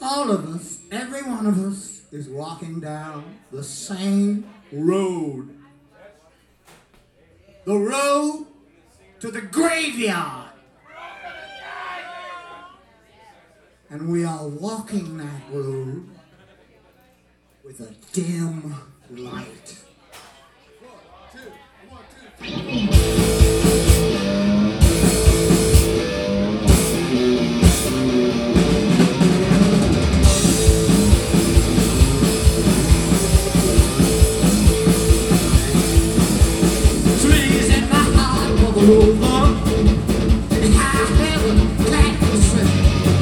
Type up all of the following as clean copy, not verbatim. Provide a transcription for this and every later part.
all of us, every one of us, is walking down the same road. The road to the graveyard. And we are walking that road with a dim light. Trees in my heart bubble over. And high heaven, black and straight.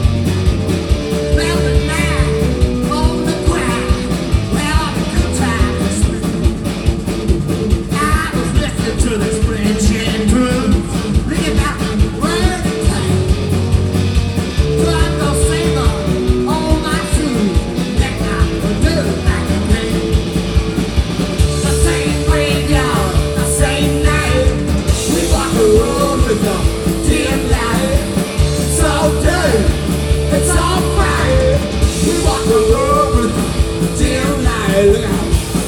Velvet man on the ground, where all the good times spent. I was listening to this French intro, thinking about the word and time. So I'm gonna sing on my shoes, that I will do back again. The same graveyard, the same night. We walk the road with the dim light. It's all day, it's all bright. We walk the road with the dim light. Look out.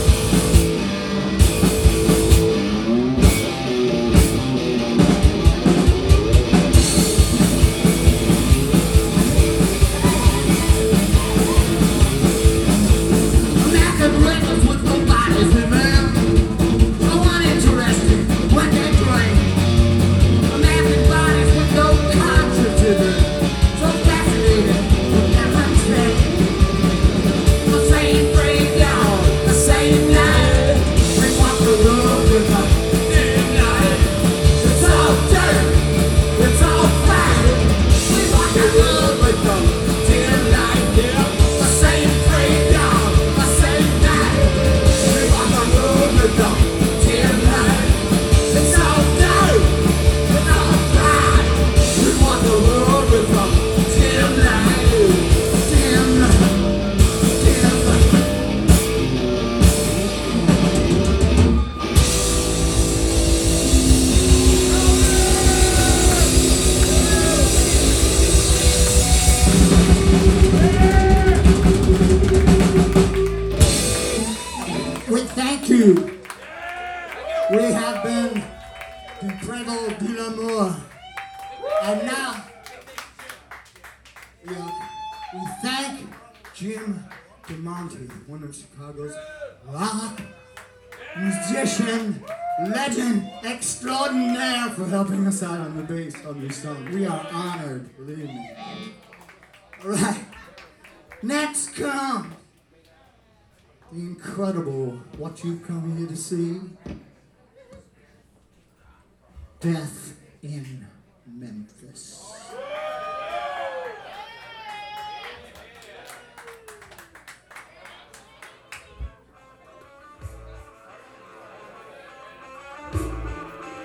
American records with no bodies, man. No one interested when they drink. American bodies with no conscience in it. So fascinated with everything. The same graveyard, the same night. We walk the road with a dim light. It's all dirt, it's all fire. We walk the road with a dim light. Yeah. The same graveyard, the same night. We walk the road with a dim light. It's all dirt, it's all fire. We walk the road with a dim light. Dim light, dim light. We thank you. We have been du Prévost de l'Amour. And now we thank Jim DeMonte, one of Chicago's rock musician, legend extraordinaire, for helping us out on the bass on this song. We are honored, believe me. All right. Next comes the incredible What You've Come Here to See. Death in Memphis.